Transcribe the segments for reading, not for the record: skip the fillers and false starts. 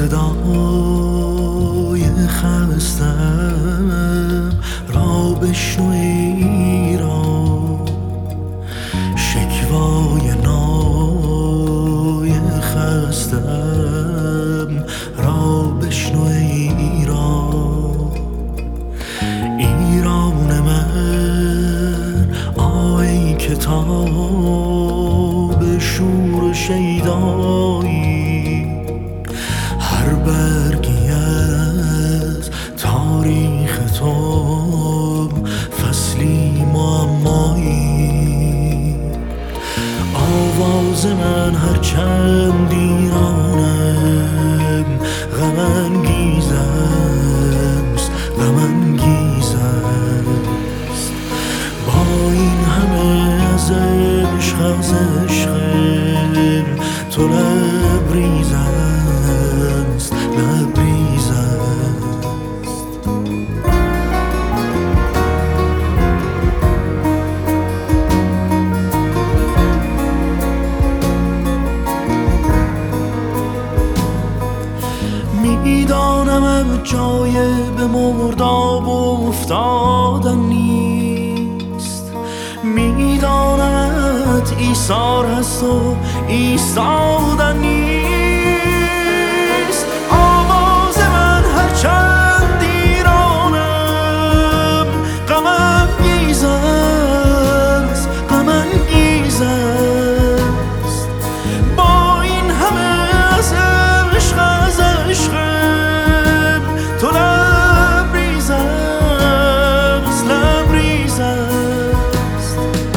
صدای خستم را بشنو ایران، شکوای نای خستم را بشنو ایران. ایران من آی کتاب شور و شیدایی، هر برگی از تاریخ تو فصلی معمایی. آواز من هر چند ایرانم غم انگیز است، غم انگیز است. با این همه از عشق تو لبریز است، لبریز است. میدانم جای به مرداب افتادن نیست، میدانمت ایثار هست و ایستادن نیست. آواز من هرچند ایرانم غم انگیز است، غم انگیز است. با این همه از عشقم تو لبریز است، لبریز است.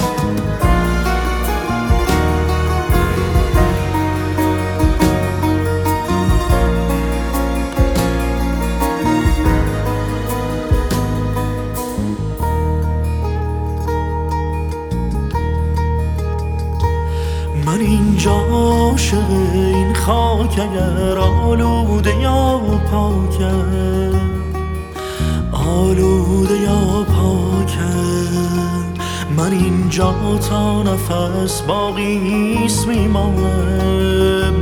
من اینجا عاشق این خاک، اگر آلوده یا پاکم، آلوده یا پاکم. من اینجا تا نفس باقیست میمانم،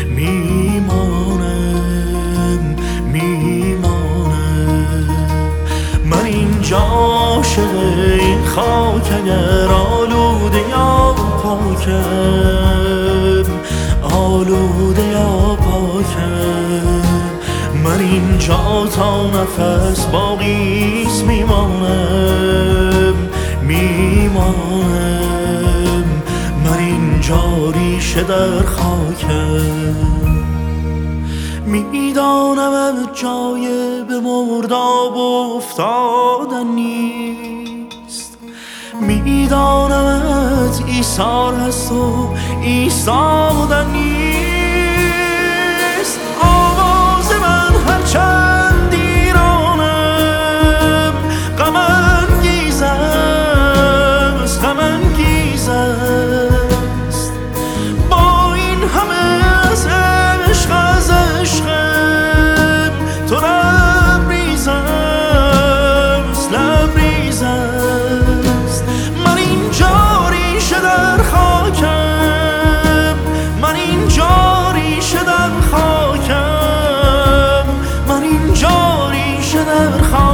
میمانم، میمانم. من اینجا عاشق این خاک، اگر آلوده یا پاکم، آلوده یا پاکم. من اینجا تا نفس باقیست میمانم، میمانم. من اینجا ریشه در خاکم. میدانم جای به مرداب افتادن نیست، میدانمت ایثار هست و ایستادن نیست. آواز من هرچند ایرانم غم انگیز است، غم انگیز است. با این همه از عشقم تو لبریز است، لبریز است. من اینجا ریشه در خاکم، من اینجا ریشه در خاکم، من اینجا ریشه در خاکم.